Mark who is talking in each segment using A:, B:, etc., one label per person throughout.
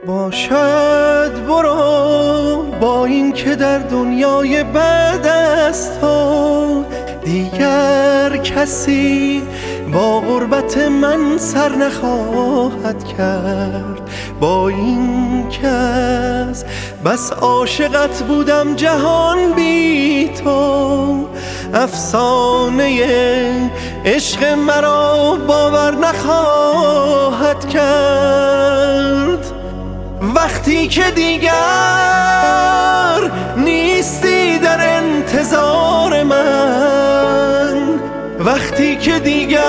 A: باشد برو، با این که در دنیای بعد از تو دیگر کسی با غربت من سر نخواهد کرد. با این که از بس عاشقت بودم جهان بی تو، افسانه عشق مرا باور نخواهد کرد. وقتی که دیگر نیستی در انتظار من، وقتی که دیگر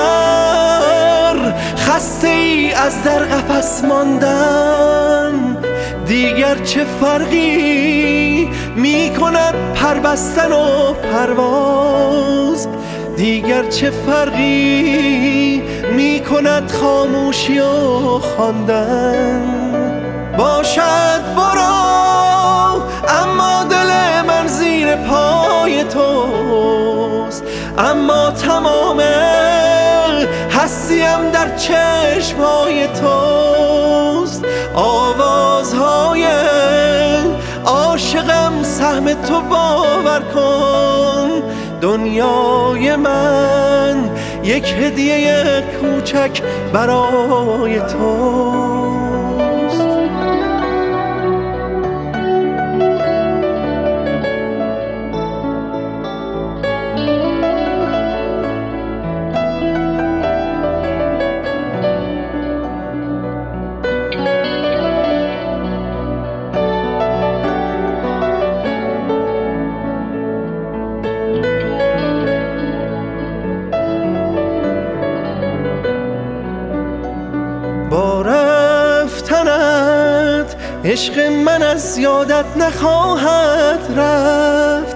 A: خسته ای از در قفس ماندن، دیگر چه فرقی می کند پربستن و پرواز؟ دیگر چه فرقی می کند خاموشی و خواندن؟ باشد برو، اما دل من زیر پای توست، اما تمام هستیم در چشمهای توست. آوازهای عاشقم سهم تو باور کن، دنیای من یک هدیه کوچک برای توست. با رفتنت عشق من از یادت نخواهد رفت،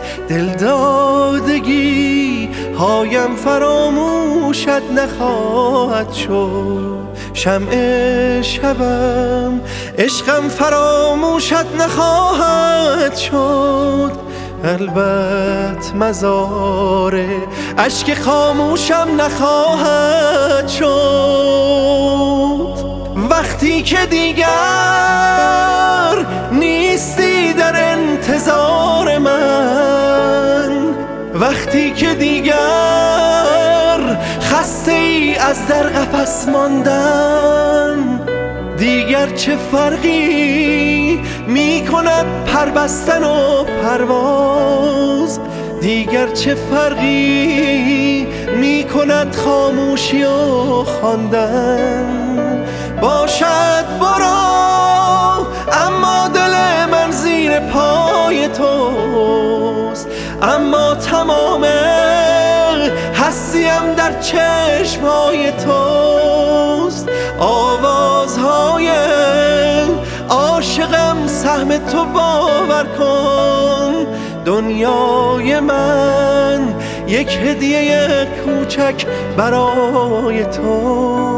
A: دلدادگی هایم فراموشت نخواهد شد. شمع شبم عشقم فراموشت نخواهد شد. البته مزار اشک خاموشم نخواهد شد. وقتی که دیگر نیستی در انتظار من، وقتی که دیگر خسته ای از در قفس ماندن، دیگر چه فرقی می کند پربستن و پرواز؟ دیگر چه فرقی می کند خاموشی و خواندن؟ باشد برو، اما دل من زیر پای توست، اما تمام هستیم در چشمهای توست. آوازهای عاشقم سهم تو باور کن، دنیای من یک هدیه کوچک برای تو.